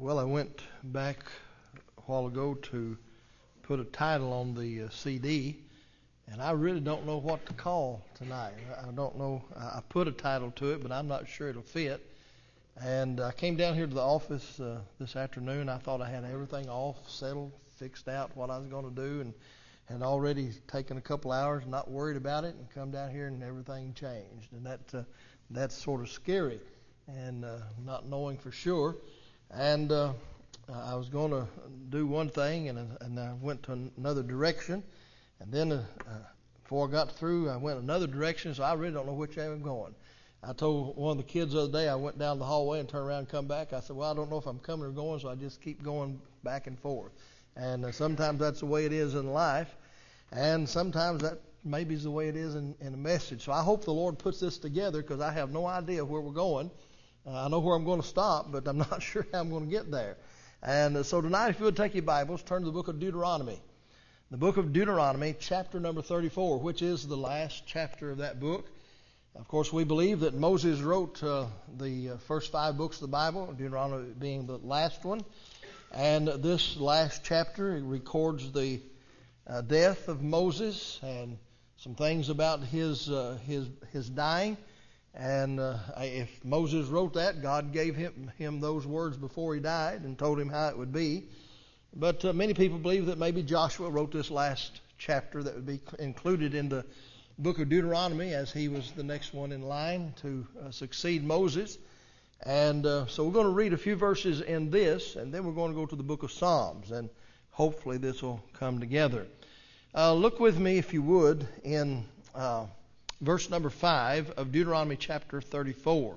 Well, I went back a while ago to put a title on the CD, and I really don't know what to call tonight. I don't know. I put a title to it, but I'm not sure it'll fit. And I came down here to the office this afternoon. I thought I had everything all settled, fixed out what I was going to do, and had already taken a couple hours, not worried about it, and come down here and everything changed. And that's sort of scary, and not knowing for sure. And I was going to do one thing, and I went to another direction. And then before I got through, I went another direction, so I really don't know which way I'm going. I told one of the kids the other day, I went down the hallway and turned around and come back. I said, well, I don't know if I'm coming or going, so I just keep going back and forth. And sometimes that's the way it is in life, and sometimes that maybe is the way it is in a message. So I hope the Lord puts this together, because I have no idea where we're going. I know where I'm going to stop, but I'm not sure how I'm going to get there. And so tonight, if you would take your Bibles, turn to the book of Deuteronomy. The book of Deuteronomy, chapter number 34, which is the last chapter of that book. Of course, we believe that Moses wrote the first 5 books of the Bible, Deuteronomy being the last one. And this last chapter records the death of Moses and some things about his dying. And if Moses wrote that, God gave him those words before he died and told him how it would be. But many people believe that maybe Joshua wrote this last chapter that would be included in the book of Deuteronomy, as he was the next one in line to succeed Moses. And so we're going to read a few verses in this, and then we're going to go to the book of Psalms, and hopefully this will come together. Look with me, if you would, in verse number 5 of Deuteronomy chapter 34.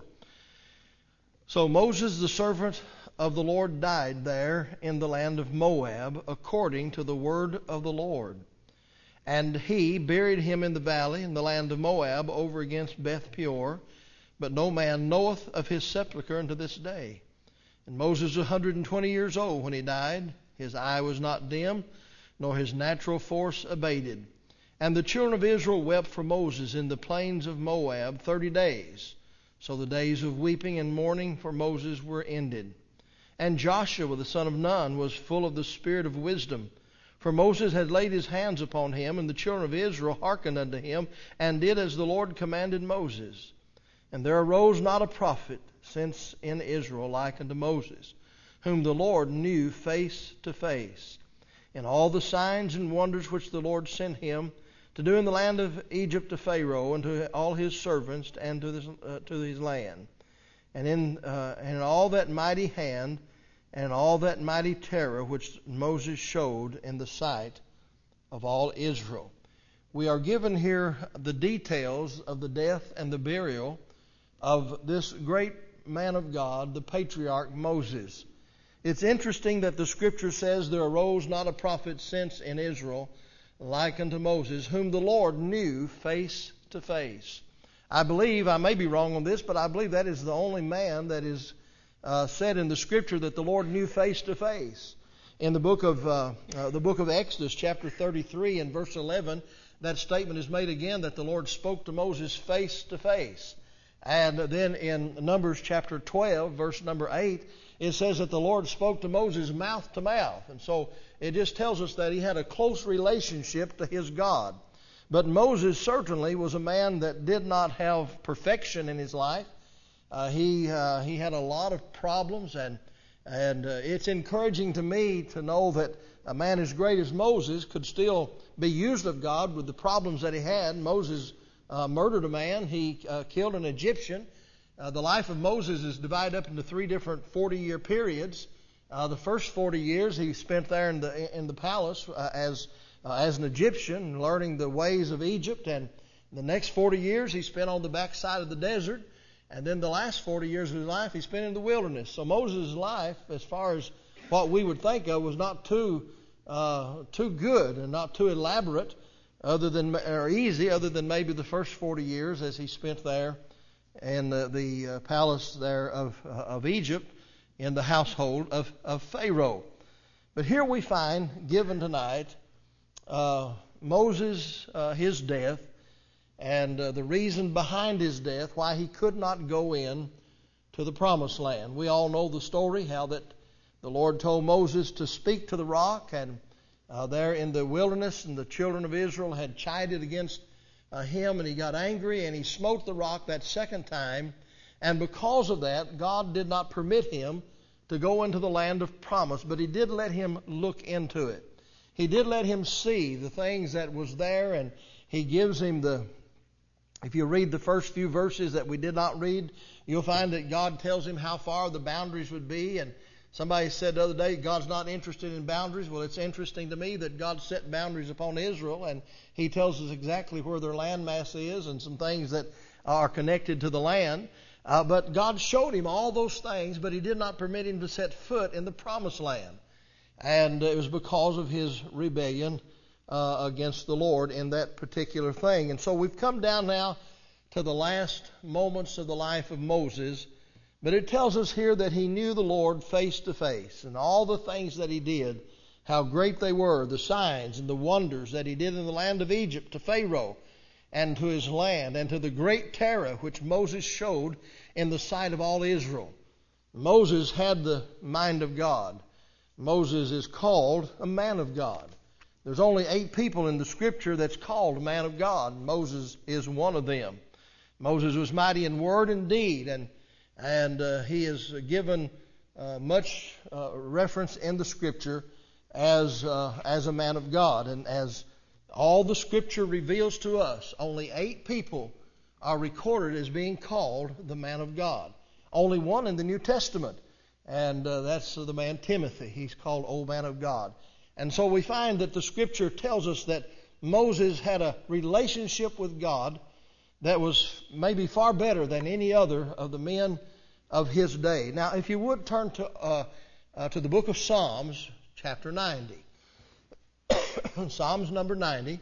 So Moses, the servant of the Lord, died there in the land of Moab, according to the word of the Lord. And he buried him in the valley in the land of Moab, over against Beth Peor. But no man knoweth of his sepulchre unto this day. And Moses was 120 years old when he died. His eye was not dim, nor his natural force abated. And the children of Israel wept for Moses in the plains of Moab 30 days. So the days of weeping and mourning for Moses were ended. And Joshua the son of Nun was full of the spirit of wisdom. For Moses had laid his hands upon him, and the children of Israel hearkened unto him, and did as the Lord commanded Moses. And there arose not a prophet since in Israel like unto Moses, whom the Lord knew face to face, in all the signs and wonders which the Lord sent him to do in the land of Egypt to Pharaoh, and to all his servants, and to his land, and in all that mighty hand, and all that mighty terror which Moses showed in the sight of all Israel. We are given here the details of the death and the burial of this great man of God, the patriarch Moses. It's interesting that the scripture says there arose not a prophet since in Israel like unto Moses, whom the Lord knew face to face. I believe, I may be wrong on this, but I believe that is the only man that is said in the scripture that the Lord knew face to face. In the book of Exodus, chapter 33 and verse 11, that statement is made again that the Lord spoke to Moses face to face. And then in Numbers chapter 12, verse number 8, it says that the Lord spoke to Moses mouth to mouth. And so it just tells us that he had a close relationship to his God. But Moses certainly was a man that did not have perfection in his life. He had a lot of problems, and it's encouraging to me to know that a man as great as Moses could still be used of God with the problems that he had. Moses murdered a man. He killed an Egyptian. The life of Moses is divided up into 3 different 40-year periods. The first 40 years he spent there in the palace as an Egyptian, learning the ways of Egypt. And the next 40 years he spent on the backside of the desert. And then the last 40 years of his life he spent in the wilderness. So Moses' life, as far as what we would think of, was not too good and not too elaborate, or easy, other than maybe the first 40 years as he spent there in the palace there of Egypt, in the household of Pharaoh. But here we find, given tonight, Moses, his death, and the reason behind his death, why he could not go in to the promised land. We all know the story, how that the Lord told Moses to speak to the rock, and there in the wilderness, and the children of Israel had chided against him, and he got angry, and he smote the rock that second time. And because of that, God did not permit him to go into the land of promise, but he did let him look into it. He did let him see the things that was there, and he gives him if you read the first few verses that we did not read, you'll find that God tells him how far the boundaries would be. And somebody said the other day, God's not interested in boundaries. Well, it's interesting to me that God set boundaries upon Israel, and he tells us exactly where their landmass is and some things that are connected to the land. But God showed him all those things, but he did not permit him to set foot in the promised land. And it was because of his rebellion against the Lord in that particular thing. And so we've come down now to the last moments of the life of Moses. But it tells us here that he knew the Lord face to face, and all the things that he did, how great they were, the signs and the wonders that he did in the land of Egypt to Pharaoh and to his land, and to the great terror which Moses showed in the sight of all Israel. Moses had the mind of God. Moses is called a man of God. There's only 8 people in the Scripture that's called a man of God. Moses is one of them. Moses was mighty in word and deed, and he is given much reference in the Scripture as a man of God. And as all the Scripture reveals to us, only 8 people are recorded as being called the man of God. Only one in the New Testament, and that's the man Timothy. He's called old man of God. And so we find that the Scripture tells us that Moses had a relationship with God that was maybe far better than any other of the men of his day. Now, if you would turn to the book of Psalms, chapter 90. Psalms number 90.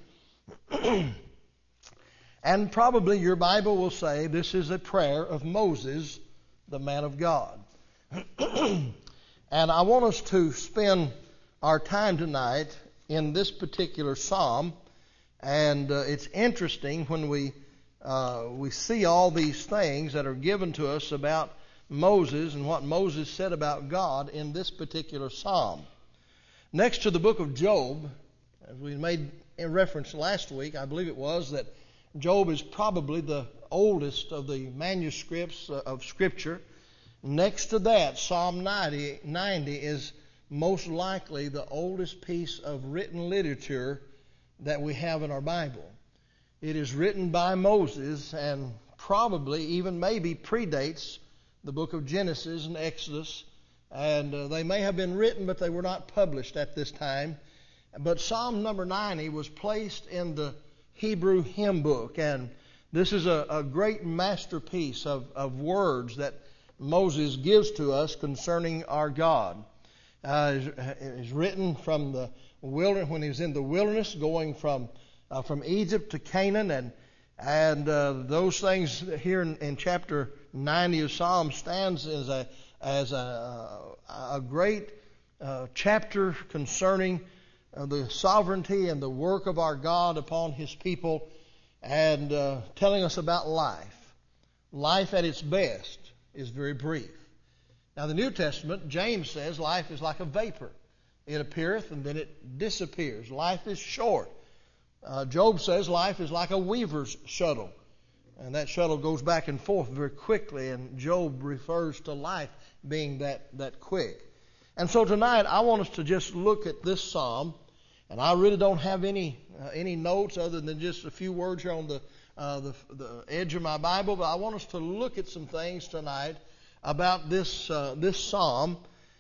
And probably your Bible will say this is a prayer of Moses, the man of God. And I want us to spend our time tonight in this particular psalm. And it's interesting when we see all these things that are given to us about Moses and what Moses said about God in this particular psalm. Next to the book of Job, as we made in reference last week, I believe it was, that Job is probably the oldest of the manuscripts of Scripture. Next to that, Psalm 90 is most likely the oldest piece of written literature that we have in our Bible. It is written by Moses and probably even maybe predates the book of Genesis and Exodus. And they may have been written, but they were not published at this time. But Psalm number 90 was placed in the Hebrew hymn book. And this is a great masterpiece of words that Moses gives to us concerning our God. It is written from the wilderness, when he was in the wilderness, going from Egypt to Canaan, and those things here in chapter 90 of Psalms stands as a great chapter concerning the sovereignty and the work of our God upon His people, and telling us about life. Life at its best is very brief. Now, the New Testament, James says, life is like a vapor. It appeareth and then it disappears. Life is short. Job says life is like a weaver's shuttle. And that shuttle goes back and forth very quickly, and Job refers to life being that quick. And so tonight I want us to just look at this psalm, and I really don't have any notes other than just a few words here on the edge of my Bible, but I want us to look at some things tonight about this psalm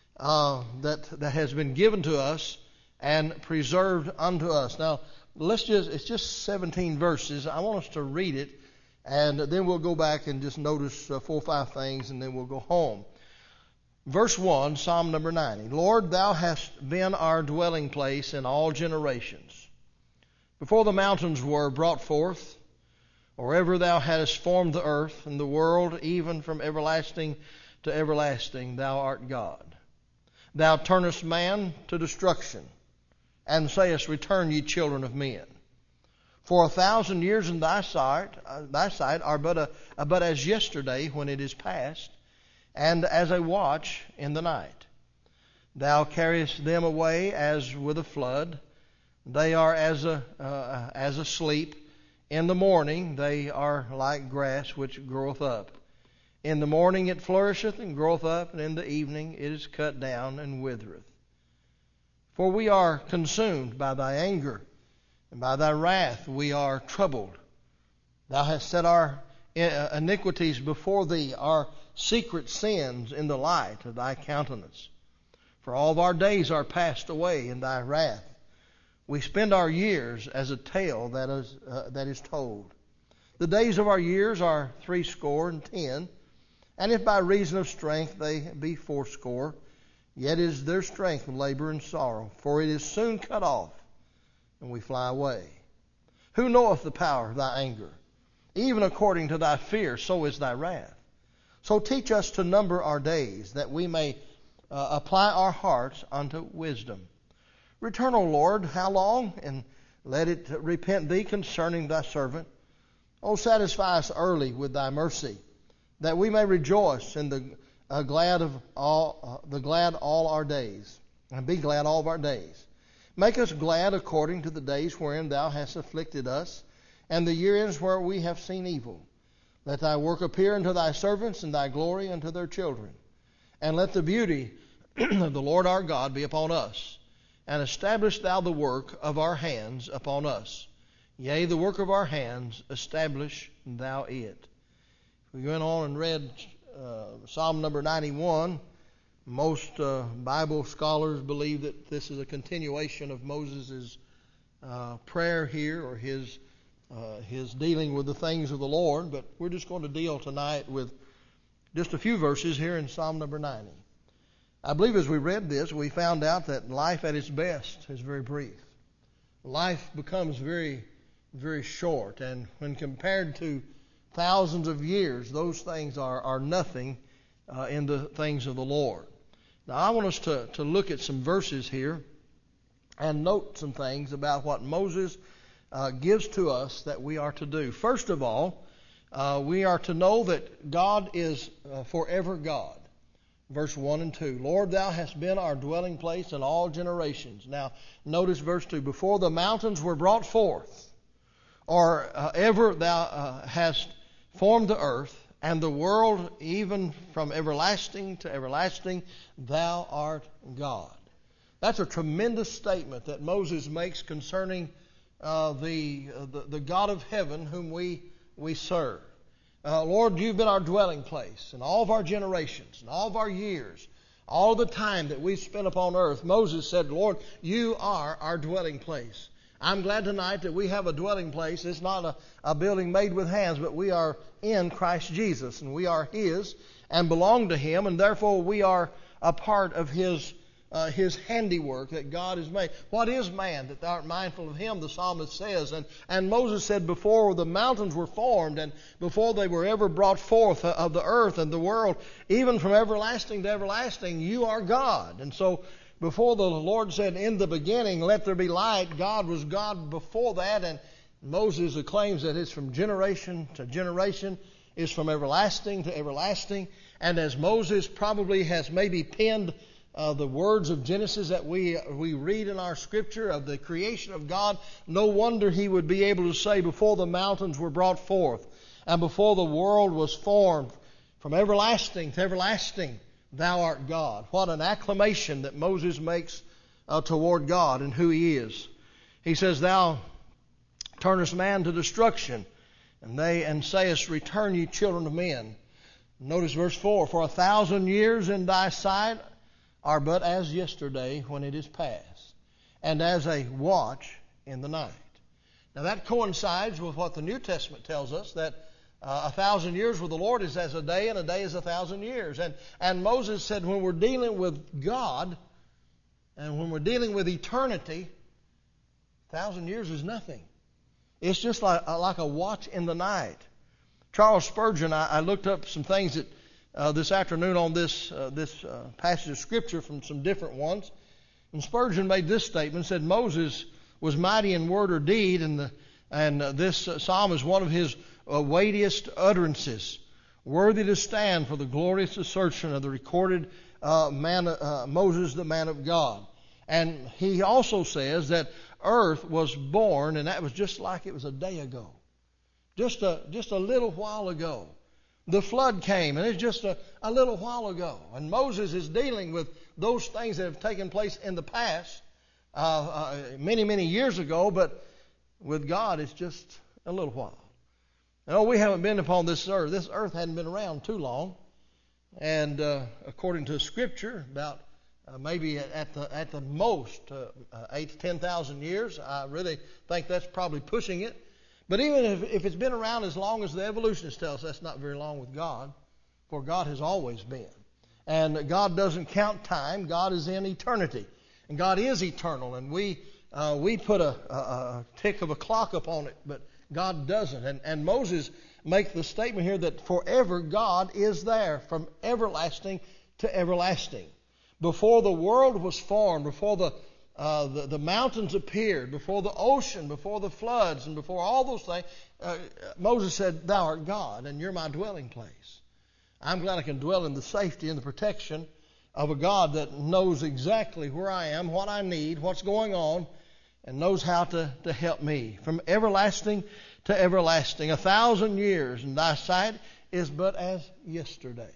that has been given to us and preserved unto us. Now, it's just 17 verses. I want us to read it, and then we'll go back and just notice 4 or 5 things, and then we'll go home. Verse 1, Psalm number 90. Lord, Thou hast been our dwelling place in all generations. Before the mountains were brought forth, or ever Thou hadst formed the earth and the world, even from everlasting to everlasting, Thou art God. Thou turnest man to destruction, and sayest, Return, ye children of men. For 1,000 years in thy sight are but as yesterday when it is past, and as a watch in the night. Thou carriest them away as with a flood. They are as a sleep. In the morning they are like grass which groweth up. In the morning it flourisheth and groweth up, and in the evening it is cut down and withereth. For we are consumed by thy anger, and by thy wrath we are troubled. Thou hast set our iniquities before thee, our secret sins in the light of thy countenance. For all of our days are passed away in thy wrath. We spend our years as a tale that is told. The days of our years are 70, and if by reason of strength they be 80, yet is their strength labor and sorrow, for it is soon cut off, and we fly away. Who knoweth the power of thy anger? Even according to thy fear, so is thy wrath. So teach us to number our days, that we may apply our hearts unto wisdom. Return, O Lord, how long? And let it repent thee concerning thy servant. O satisfy us early with thy mercy, that we may rejoice in the glad all our days, and be glad all of our days. Make us glad according to the days wherein thou hast afflicted us, and the years where we have seen evil. Let thy work appear unto thy servants, and thy glory unto their children. And let the beauty of the Lord our God be upon us, and establish thou the work of our hands upon us. Yea, the work of our hands, establish thou it. We went on and read Psalm number 91. Most Bible scholars believe that this is a continuation of Moses' prayer here, or his dealing with the things of the Lord. But we're just going to deal tonight with just a few verses here in Psalm number 90. I believe as we read this, we found out that life at its best is very brief. Life becomes very, very short. And when compared to thousands of years, those things are nothing in the things of the Lord. Now, I want us to look at some verses here and note some things about what Moses gives to us that we are to do. First of all, we are to know that God is forever God. Verse 1 and 2. Lord, thou hast been our dwelling place in all generations. Now, notice verse 2. Before the mountains were brought forth, or ever thou hast formed the earth, and the world, even from everlasting to everlasting, thou art God. That's a tremendous statement that Moses makes concerning the God of heaven whom we serve. Lord, you've been our dwelling place in all of our generations, in all of our years, all the time that we've spent upon earth. Moses said, Lord, you are our dwelling place. I'm glad tonight that we have a dwelling place. It's not a building made with hands, but we are in Christ Jesus, and we are His and belong to Him, and therefore we are a part of His handiwork that God has made. What is man that thou art mindful of him, the psalmist says. And Moses said, before the mountains were formed and before they were ever brought forth of the earth and the world, even from everlasting to everlasting, you are God. And so before the Lord said, in the beginning, let there be light, God was God before that. And Moses claims that it's from generation to generation, is from everlasting to everlasting. And as Moses probably has maybe penned the words of Genesis that we read in our scripture of the creation of God, no wonder he would be able to say, before the mountains were brought forth and before the world was formed, from everlasting to everlasting, thou art God. What an acclamation that Moses makes toward God and who He is. He says, thou turnest man to destruction, and sayest, return ye children of men. Notice verse 4, for 1,000 years in thy sight are but as yesterday when it is past, and as a watch in the night. Now that coincides with what the New Testament tells us, that 1,000 years with the Lord is as a day, and a day is 1,000 years. And Moses said, when we're dealing with God, and when we're dealing with eternity, 1,000 years is nothing. It's just like a watch in the night. Charles Spurgeon, I looked up some things that this afternoon on this passage of Scripture from some different ones. And Spurgeon made this statement, said Moses was mighty in word or deed, and this psalm is one of his weightiest utterances. worthy to stand for the glorious assertion of the recorded Moses, the man of God. And he also says that earth was born, and that was just like it was a day ago. Just a little while ago. The flood came, and it's just a little while ago. And Moses is dealing with those things that have taken place in the past, many, many years ago, but with God, it's just a little while. No, we haven't been upon this earth. This earth hadn't been around too long. And according to Scripture, about maybe at the most 8,000 to 10,000 years. I really think that's probably pushing it. But even if it's been around as long as the evolutionists tell us, that's not very long with God, for God has always been. And God doesn't count time. God is in eternity. And God is eternal. And we put a tick of a clock upon it, but God doesn't. And Moses makes the statement here that forever God is there, from everlasting to everlasting. Before the world was formed, before the mountains appeared, before the ocean, before the floods, and before all those things, Moses said, "Thou art God, and you're my dwelling place." I'm glad I can dwell in the safety and the protection of a God that knows exactly where I am, what I need, what's going on, and knows how to help me. From everlasting to everlasting, 1,000 years in thy sight is but as yesterday.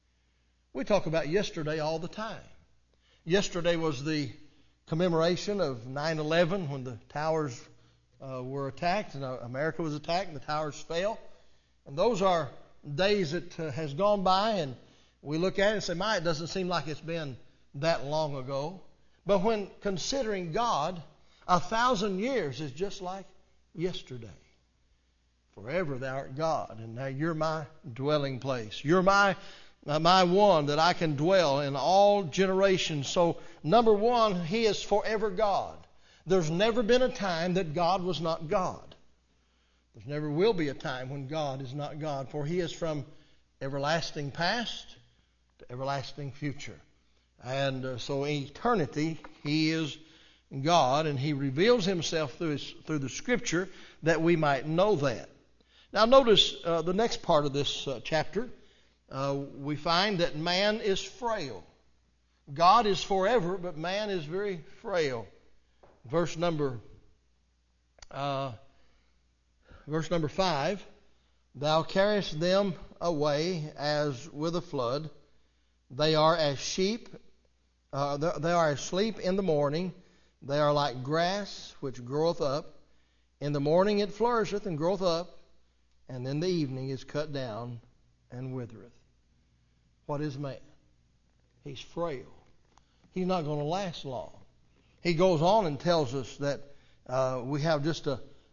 We talk about yesterday all the time. Yesterday was the commemoration of 9/11 when the towers were attacked and America was attacked and the towers fell. And those are days that has gone by, and we look at it and say, "My, it doesn't seem like it's been that long ago." But when considering God, 1,000 years is just like yesterday. Forever thou art God, and now you're my dwelling place. You're my one that I can dwell in all generations. So, number one, He is forever God. There's never been a time that God was not God. There never will be a time when God is not God, for He is from everlasting past to everlasting future. And so in eternity, He is God, and He reveals Himself through the Scripture that we might know that. Now notice the next part of this chapter. We find that man is frail. God is forever, but man is very frail. Verse number 5, "Thou carriest them away as with a flood. They are as sheep. They are asleep in the morning. They are like grass which groweth up. In the morning it flourisheth and groweth up, and in the evening is cut down and withereth." What is man? He's frail. He's not going to last long. He goes on and tells us that we have just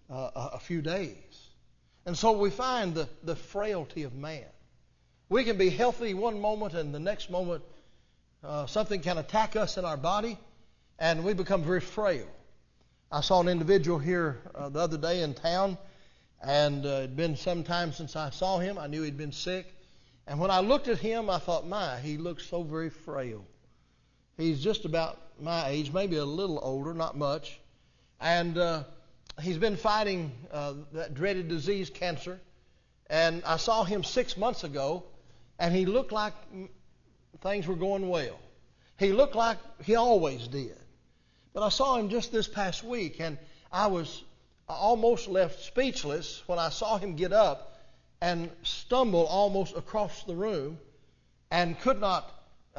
a few days. And so we find the frailty of man. We can be healthy one moment, and the next moment something can attack us in our body, and we become very frail. I saw an individual here the other day in town, and it had been some time since I saw him. I knew he'd been sick. And when I looked at him, I thought, my, he looks so very frail. He's just about my age, maybe a little older, not much. And he's been fighting that dreaded disease, cancer. And I saw him 6 months ago, and he looked like things were going well. He looked like he always did. But I saw him just this past week, and I almost left speechless when I saw him get up and stumble almost across the room and could not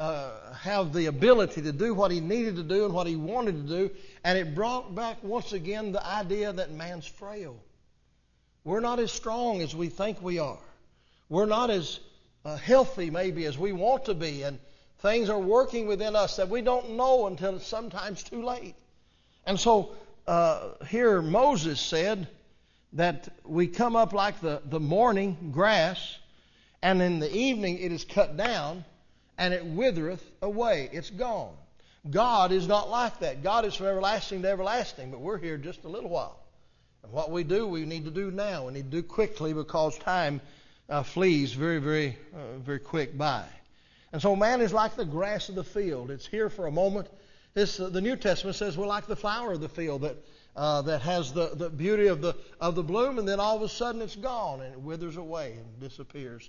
have the ability to do what he needed to do and what he wanted to do. And it brought back once again the idea that man's frail. We're not as strong as we think we are. We're not as healthy maybe as we want to be. And things are working within us that we don't know until it's sometimes too late. And so here Moses said that we come up like the morning grass, and in the evening it is cut down, and it withereth away. It's gone. God is not like that. God is from everlasting to everlasting, but we're here just a little while. And what we do, we need to do now. We need to do quickly, because time flees very, very, very quick by. And so man is like the grass of the field. It's here for a moment. The New Testament says we're like the flower of the field that has the beauty of the bloom, and then all of a sudden it's gone and it withers away and disappears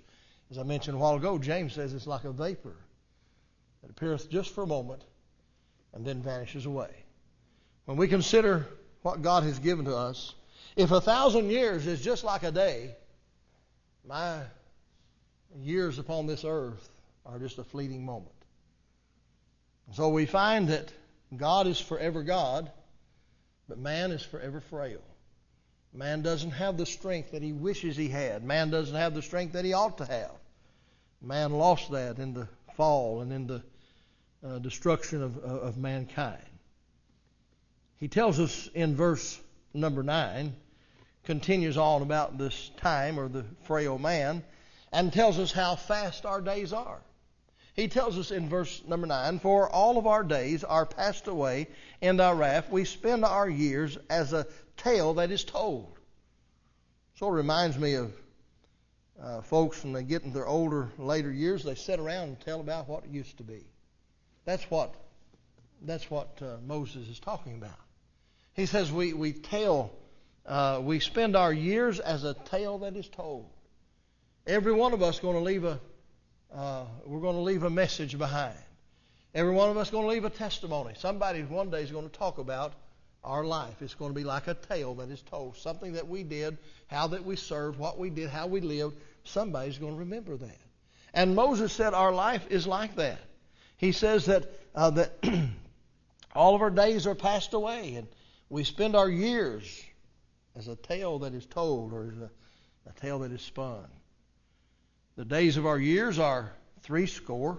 As I mentioned a while ago, James says it's like a vapor that appeareth just for a moment and then vanishes away. When we consider what God has given to us, if 1,000 years is just like a day, my years upon this earth are just a fleeting moment. So we find that God is forever God, but man is forever frail. Man doesn't have the strength that he wishes he had. Man doesn't have the strength that he ought to have. Man lost that in the fall and in the destruction of mankind. He tells us in verse number 9, continues on about this time or the frail man, and tells us how fast our days are. He tells us in verse number 9, for all of our days are passed away in thy wrath. We spend our years as a tale that is told. So it reminds me of folks when they get in their older, later years, they sit around and tell about what it used to be. That's what Moses is talking about. He says we spend our years as a tale that is told. Every one of us going to leave we're going to leave a message behind. Every one of us is going to leave a testimony. Somebody one day is going to talk about our life. It's going to be like a tale that is told. Something that we did, how that we served, what we did, how we lived. Somebody's going to remember that. And Moses said our life is like that. He says that all of our days are passed away, and we spend our years as a tale that is told, or as a tale that is spun. The days of our years are 80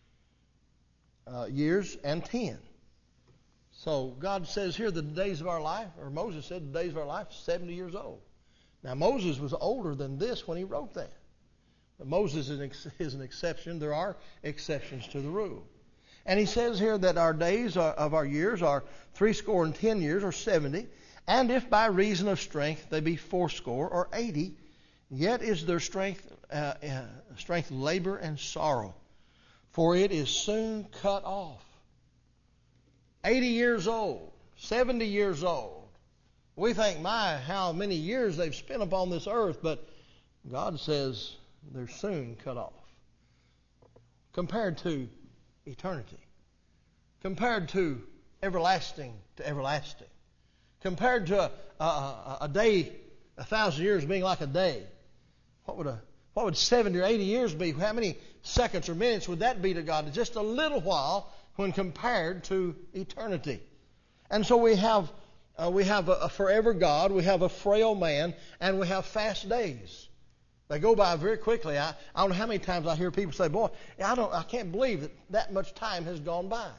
years and 10. So God says here the days of our life, or Moses said the days of our life, 70 years old. Now Moses was older than this when he wrote that. But Moses is an exception. There are exceptions to the rule. And he says here that our days of our years are 80 years, or 70. And if by reason of strength they be 80 or 80, yet is their strength labor and sorrow, for it is soon cut off. 80 years old, 70 years old. We think, my, how many years they've spent upon this earth, but God says they're soon cut off. Compared to eternity. Compared to everlasting to everlasting. Compared to a day, 1,000 years being like a day. What would 70 or 80 years be? How many seconds or minutes would that be to God? Just a little while when compared to eternity. And so we have a forever God, we have a frail man, and we have fast days. They go by very quickly. I don't know how many times I hear people say, boy, I can't believe that much time has gone by.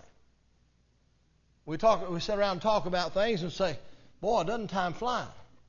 We sit around and talk about things and say, boy, doesn't time fly?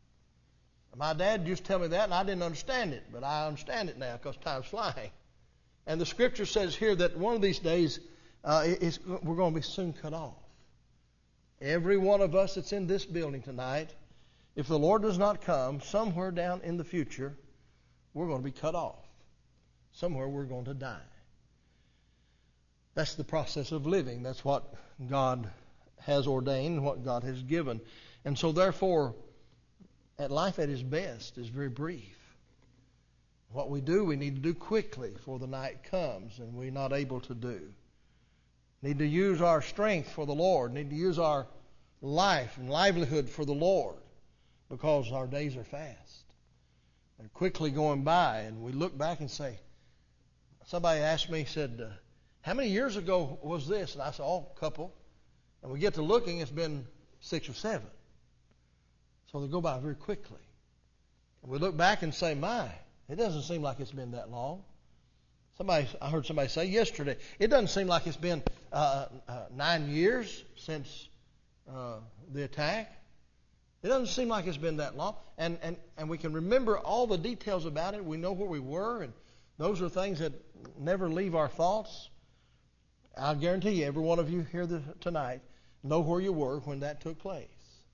My dad used to tell me that, and I didn't understand it, but I understand it now because time's flying. And the Scripture says here that one of these days we're going to be soon cut off. Every one of us that's in this building tonight, if the Lord does not come, somewhere down in the future, we're going to be cut off. Somewhere we're going to die. That's the process of living. That's what God has ordained, what God has given. And so therefore, life at its best is very brief. What we do, we need to do quickly before the night comes and we're not able to do. Need to use our strength for the Lord. Need to use our life and livelihood for the Lord, because our days are fast. They're quickly going by, and we look back and say, somebody asked me, said, how many years ago was this? And I said, a couple. And we get to looking, it's been 6 or 7. So they go by very quickly. And we look back and say, my, it doesn't seem like it's been that long. I heard somebody say yesterday, it doesn't seem like it's been 9 years since the attack. It doesn't seem like it's been that long. And we can remember all the details about it. We know where we were, and those are things that never leave our thoughts. I'll guarantee you, every one of you here tonight know where you were when that took place.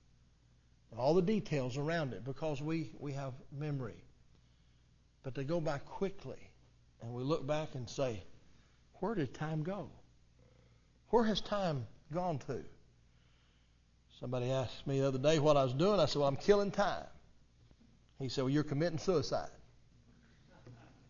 All the details around it, because we have memory. But they go by quickly. And we look back and say, where did time go? Where has time gone to? Somebody asked me the other day what I was doing. I said, well, I'm killing time. He said, well, you're committing suicide.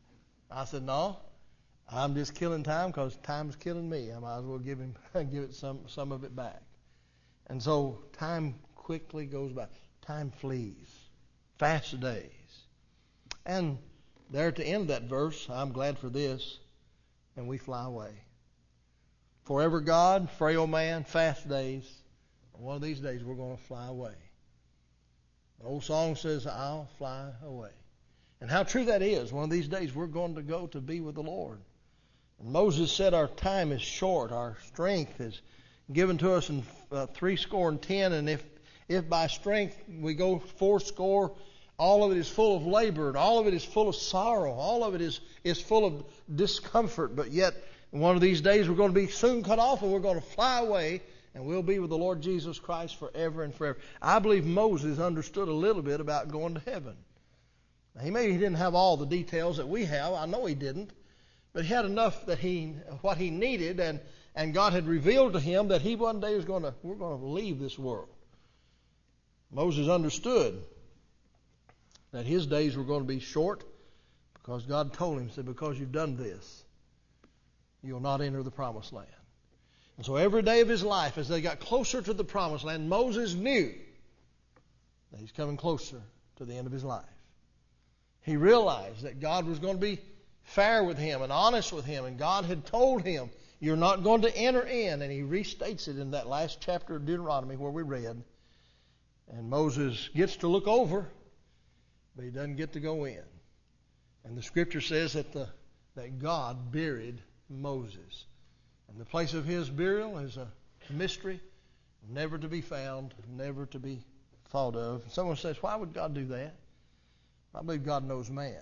I said, no, I'm just killing time because time's killing me. I might as well give it some of it back. And so time quickly goes by. Time flees. Fast days. And there at the end of that verse, I'm glad for this, and we fly away. Forever God, frail man, fast days. One of these days we're going to fly away. The old song says, I'll fly away. And how true that is. One of these days we're going to go to be with the Lord. And Moses said our time is short. Our strength is given to us in 70, and if by strength we go 80, all of it is full of labor, and all of it is full of sorrow. All of it is full of discomfort. But yet, one of these days we're going to be soon cut off, and we're going to fly away, and we'll be with the Lord Jesus Christ forever and forever. I believe Moses understood a little bit about going to heaven. Now, he didn't have all the details that we have. I know he didn't. But he had enough that what he needed, and God had revealed to him that he one day we're going to leave this world. Moses understood that his days were going to be short because God told him, said, because you've done this, you'll not enter the promised land. And so every day of his life, as they got closer to the promised land, Moses knew that he's coming closer to the end of his life. He realized that God was going to be fair with him and honest with him, and God had told him, you're not going to enter in. And he restates it in that last chapter of Deuteronomy where we read. And Moses gets to look over, but he doesn't get to go in. And the scripture says that God buried Moses. And the place of his burial is a mystery, never to be found, never to be thought of. Someone says, why would God do that? I believe God knows man.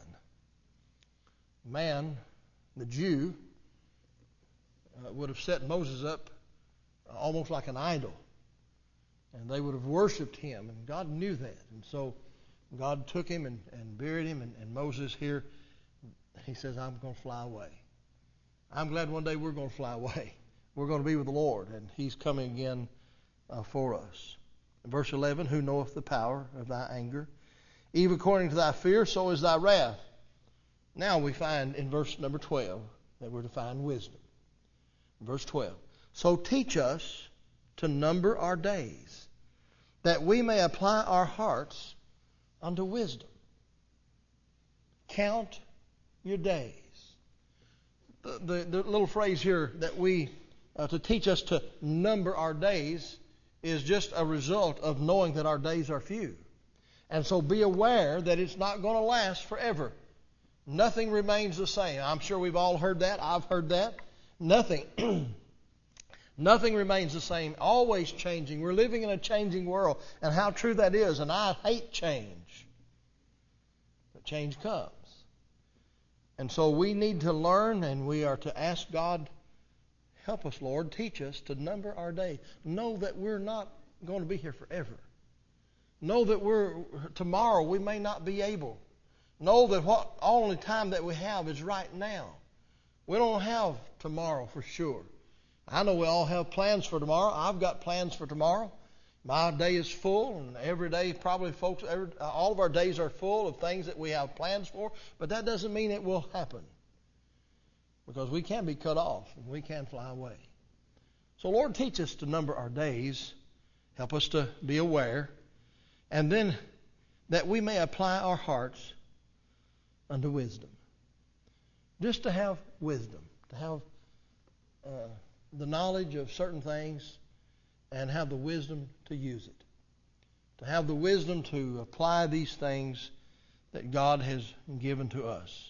Man, the Jew, would have set Moses up almost like an idol. And they would have worshipped him. And God knew that. And so God took him and buried him. And Moses here, he says, I'm going to fly away. I'm glad one day we're going to fly away. We're going to be with the Lord. And he's coming again for us. In verse 11, who knoweth the power of thy anger? Even according to thy fear, so is thy wrath. Now we find in verse number 12 that we're to find wisdom. Verse 12. So teach us to number our days, that we may apply our hearts unto wisdom. Count your days. The little phrase here that to teach us to number our days is just a result of knowing that our days are few. And so be aware that it's not going to last forever. Nothing remains the same. I'm sure we've all heard that. I've heard that. Nothing remains the same. Always changing. We're living in a changing world. And how true that is. And I hate change. But change comes. And so we need to learn, and we are to ask God, help us, Lord, teach us to number our days. Know that we're not going to be here forever. Know that tomorrow we may not be able. Know that only time that we have is right now. We don't have tomorrow for sure. I know we all have plans for tomorrow. I've got plans for tomorrow. My day is full, and every day probably folks, all of our days are full of things that we have plans for, but that doesn't mean it will happen. Because we can be cut off, and we can fly away. So Lord, teach us to number our days. Help us to be aware. And then that we may apply our hearts unto wisdom. Just to have wisdom. To have the knowledge of certain things and have the wisdom to use it. To have the wisdom to apply these things that God has given to us.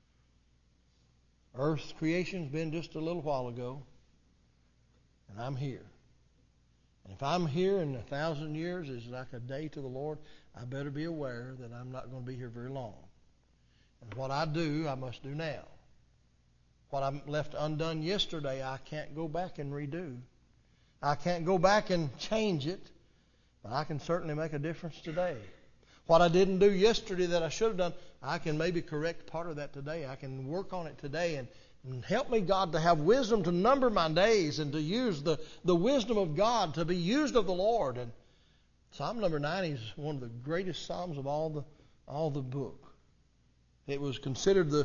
Earth's creation's been just a little while ago, and I'm here. And if I'm here in 1,000 years is like a day to the Lord, I better be aware that I'm not going to be here very long. And what I do, I must do now. What I left undone yesterday, I can't go back and redo. I can't go back and change it, but I can certainly make a difference today. What I didn't do yesterday that I should have done, I can maybe correct part of that today. I can work on it today and help me, God, to have wisdom to number my days and to use the wisdom of God to be used of the Lord. And Psalm number 90 is one of the greatest psalms of all the book. It was considered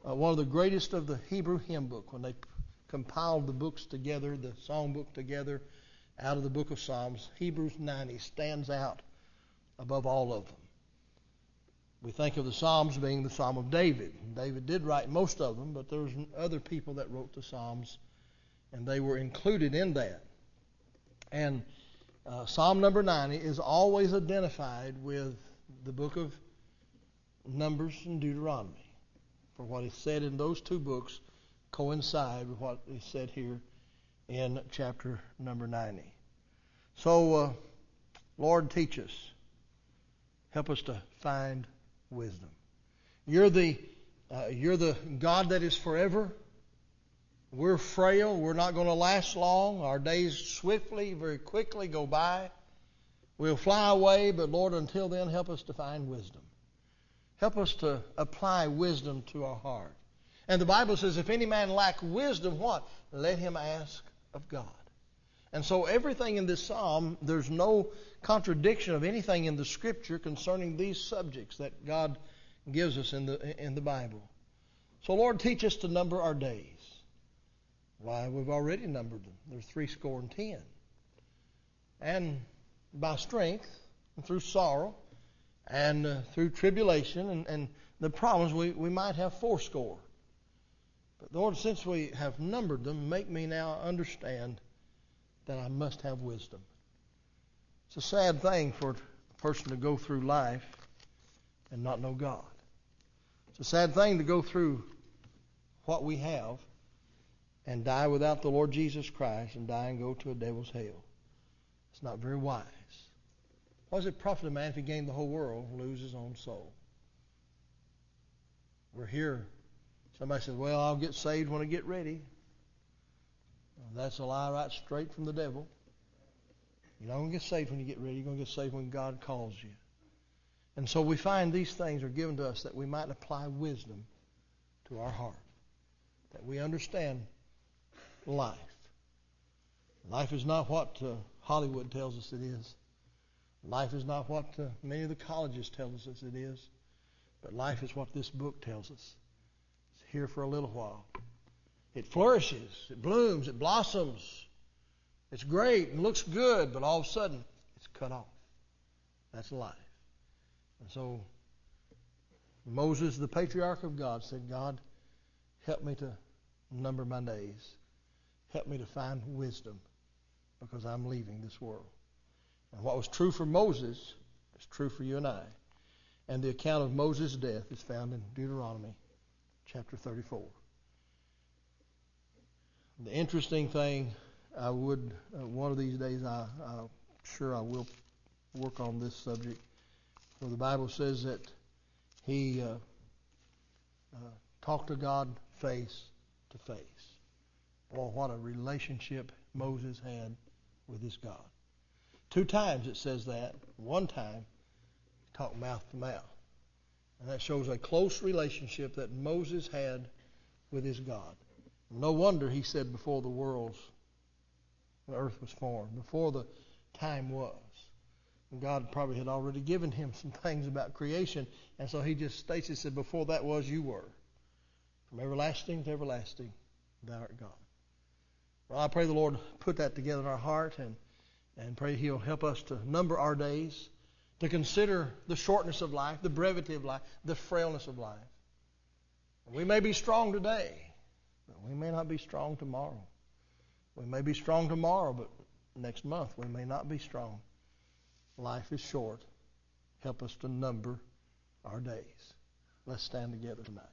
one of the greatest of the Hebrew hymn book, when they compiled the books together, the song book together, out of the book of Psalms, Hebrews 90 stands out above all of them. We think of the Psalms being the Psalm of David. David did write most of them, but there was other people that wrote the Psalms, and they were included in that. And Psalm number 90 is always identified with the book of Numbers and Deuteronomy. For what is said in those two books coincide with what is said here in chapter number 90. So, Lord, teach us. Help us to find wisdom. You're the God that is forever. We're frail. We're not going to last long. Our days swiftly, very quickly go by. We'll fly away, but Lord, until then, help us to find wisdom. Help us to apply wisdom to our heart. And the Bible says, if any man lack wisdom, what? Let him ask of God. And so everything in this psalm, there's no contradiction of anything in the Scripture concerning these subjects that God gives us in the Bible. So Lord, teach us to number our days. Why, we've already numbered them. There's 70. And by strength, and through sorrow, and through tribulation, and the problems, we might have 80. But Lord, since we have numbered them, make me now understand that I must have wisdom. It's a sad thing for a person to go through life and not know God. It's a sad thing to go through what we have and die without the Lord Jesus Christ and die and go to a devil's hell. It's not very wise. What does it profit a man if he gain the whole world and lose his own soul? We're here. Somebody says, well, I'll get saved when I get ready. Well, that's a lie right straight from the devil. You're not going to get saved when you get ready. You're going to get saved when God calls you. And so we find these things are given to us that we might apply wisdom to our heart, that we understand life. Life is not what Hollywood tells us it is. Life is not what many of the colleges tell us it is. But life is what this book tells us. It's here for a little while. It flourishes, it blooms, it blossoms. It's great and looks good, but all of a sudden it's cut off. That's life. And so Moses, the patriarch of God, said, God, help me to number my days. Help me to find wisdom because I'm leaving this world. And what was true for Moses is true for you and I. And the account of Moses' death is found in Deuteronomy chapter 34. The interesting thing, I would, one of these days, I'm sure I will work on this subject, where the Bible says that he talked to God face to face. Boy, what a relationship Moses had with his God. 2 times it says that. One time, he talked mouth to mouth. And that shows a close relationship that Moses had with his God. No wonder he said before the earth was formed, before the time was. And God probably had already given him some things about creation, and so he just states, he said, before that was, you were. From everlasting to everlasting, thou art God. Well, I pray the Lord put that together in our heart, and pray He'll help us to number our days, to consider the shortness of life, the brevity of life, the frailness of life. We may be strong today, but we may not be strong tomorrow. We may be strong tomorrow, but next month we may not be strong. Life is short. Help us to number our days. Let's stand together tonight.